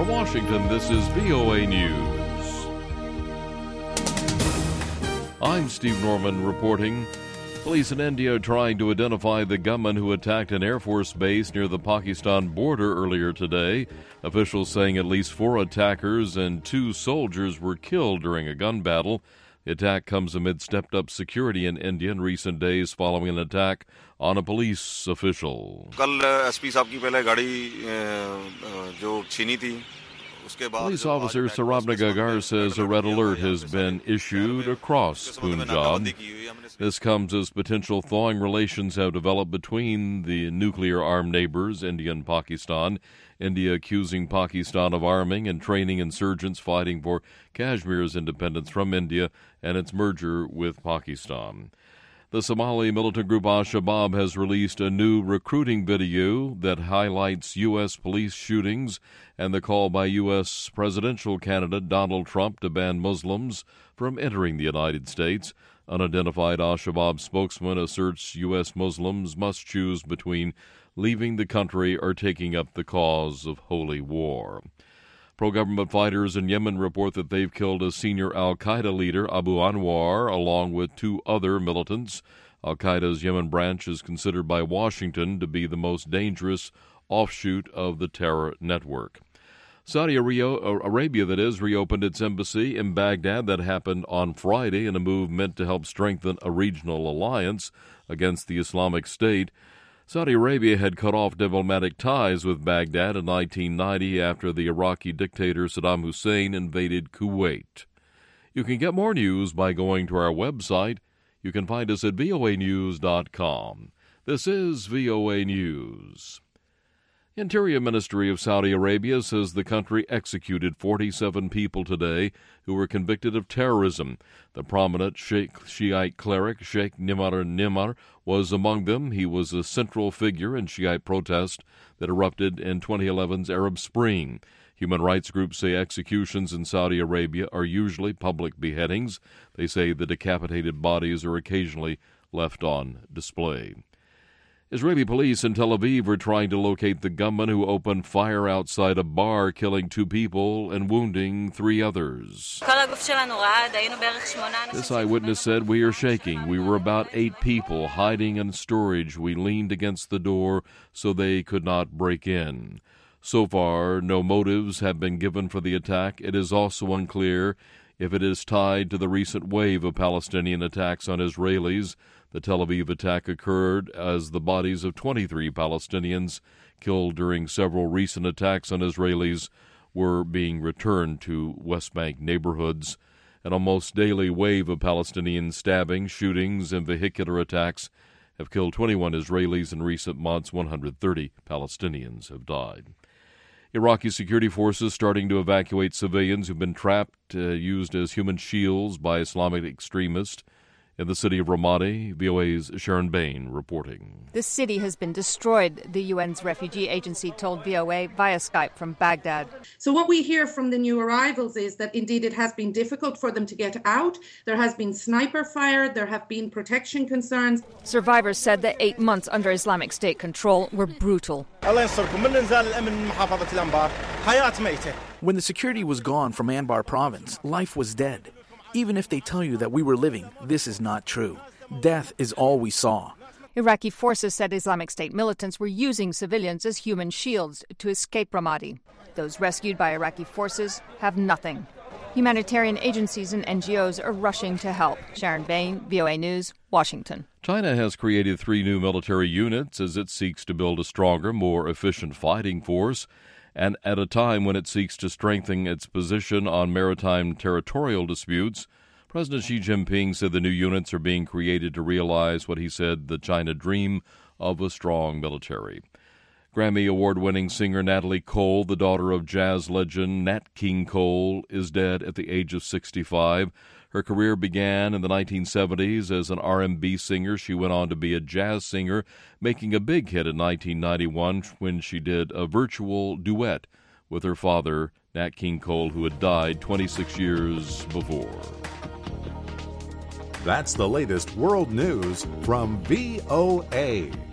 From Washington, this is VOA News. I'm Steve Norman reporting. Police in India are trying to identify the gunman who attacked an Air Force base near the Pakistan border earlier today. Officials saying at least 4 attackers and 2 soldiers were killed during a gun battle. The attack comes amid stepped-up security in India in recent days following an attack on a police official. Police officer Sarabna Gagar says a red alert has been issued across Punjab. This comes as potential thawing relations have developed between the nuclear-armed neighbors, India and Pakistan. India accusing Pakistan of arming and training insurgents fighting for Kashmir's independence from India and its merger with Pakistan. The Somali militant group Al-Shabaab has released a new recruiting video that highlights U.S. police shootings and the call by U.S. presidential candidate Donald Trump to ban Muslims from entering the United States. Unidentified Al-Shabaab spokesman asserts U.S. Muslims must choose between leaving the country or taking up the cause of holy war. Pro-government fighters in Yemen report that they've killed a senior al-Qaeda leader, Abu Anwar, along with 2 other militants. Al-Qaeda's Yemen branch is considered by Washington to be the most dangerous offshoot of the terror network. Saudi Arabia, reopened its embassy in Baghdad. That happened on Friday in a move meant to help strengthen a regional alliance against the Islamic State. Saudi Arabia had cut off diplomatic ties with Baghdad in 1990 after the Iraqi dictator Saddam Hussein invaded Kuwait. You can get more news by going to our website. You can find us at voanews.com. This is VOA News. Interior Ministry of Saudi Arabia says the country executed 47 people today who were convicted of terrorism. The prominent Shiite cleric Sheikh Nimar was among them. He was a central figure in Shiite protest that erupted in 2011's Arab Spring. Human rights groups say executions in Saudi Arabia are usually public beheadings. They say the decapitated bodies are occasionally left on display. Israeli police in Tel Aviv are trying to locate the gunman who opened fire outside a bar, killing 2 people and wounding 3 others. This eyewitness said, "We are shaking. We were about 8 people hiding in storage. We leaned against the door so they could not break in." So far, no motives have been given for the attack. It is also unclear if it is tied to the recent wave of Palestinian attacks on Israelis. The Tel Aviv attack occurred as the bodies of 23 Palestinians killed during several recent attacks on Israelis were being returned to West Bank neighborhoods. An almost daily wave of Palestinian stabbings, shootings, and vehicular attacks have killed 21 Israelis in recent months. 130 Palestinians have died. Iraqi security forces starting to evacuate civilians who've been trapped, used as human shields by Islamic extremists. In the city of Ramadi, VOA's Sharon Bain reporting. The city has been destroyed, the UN's refugee agency told VOA via Skype from Baghdad. So what we hear from the new arrivals is that indeed it has been difficult for them to get out. There has been sniper fire. There have been protection concerns. Survivors said that 8 months under Islamic State control were brutal. When the security was gone from Anbar province, life was dead. Even if they tell you that we were living, this is not true. Death is all we saw. Iraqi forces said Islamic State militants were using civilians as human shields to escape Ramadi. Those rescued by Iraqi forces have nothing. Humanitarian agencies and NGOs are rushing to help. Sharon Bain, VOA News, Washington. China has created 3 new military units as it seeks to build a stronger, more efficient fighting force, and at a time when it seeks to strengthen its position on maritime territorial disputes. President Xi Jinping said the new units are being created to realize what he said the China dream of a strong military. Grammy Award-winning singer Natalie Cole, the daughter of jazz legend Nat King Cole, is dead at the age of 65. Her career began in the 1970s as an R&B singer. She went on to be a jazz singer, making a big hit in 1991 when she did a virtual duet with her father, Nat King Cole, who had died 26 years before. That's the latest world news from VOA.